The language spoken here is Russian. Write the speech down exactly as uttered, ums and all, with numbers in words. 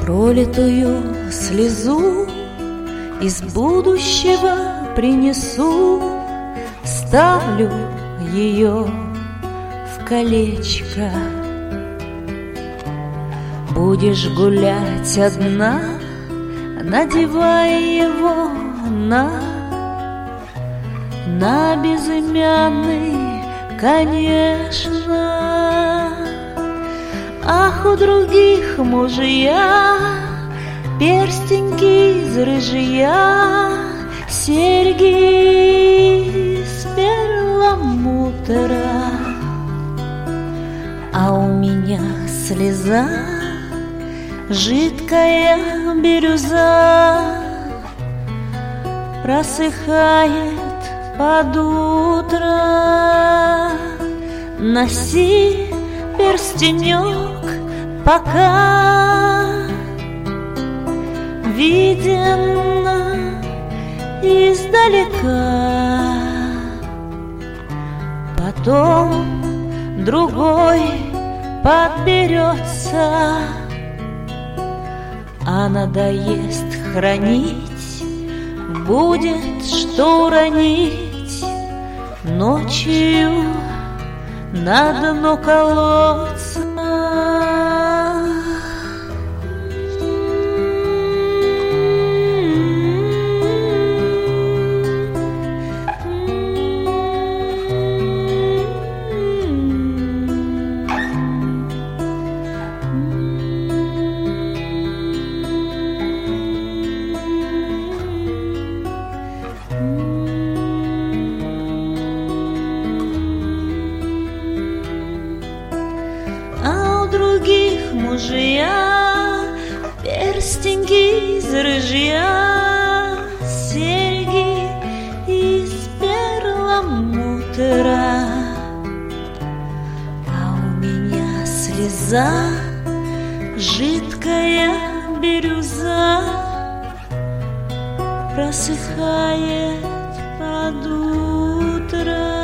Пролитую слезу из будущего принесу, ставлю ее в колечко. Будешь гулять одна, надевай его на на безымянный, конечно. Ах, у других мужья перстеньки из рыжья, серьги из перламутра, а у меня слеза, жидкая бирюза, просыхает под утро. Носи перстенек, пока виден издалека. Потом другой подберется, а надоест хранить, будет что уронить. Ночью на дно колодца. Других мужья перстеньки из рыжья, серьги из перламутра, а у меня слеза, жидкая бирюза, просыхает под утро.